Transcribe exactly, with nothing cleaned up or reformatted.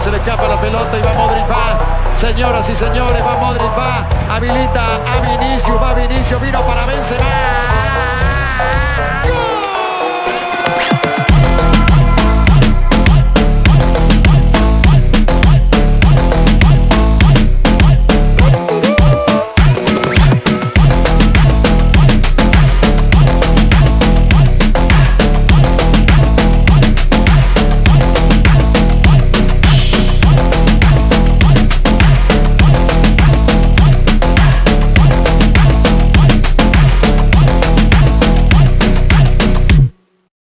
se le escapa la pelota y va Modric, va. Señoras y señores, va Modric, va. Habilita a Vinicius, va Vinicius, vino para Benzema.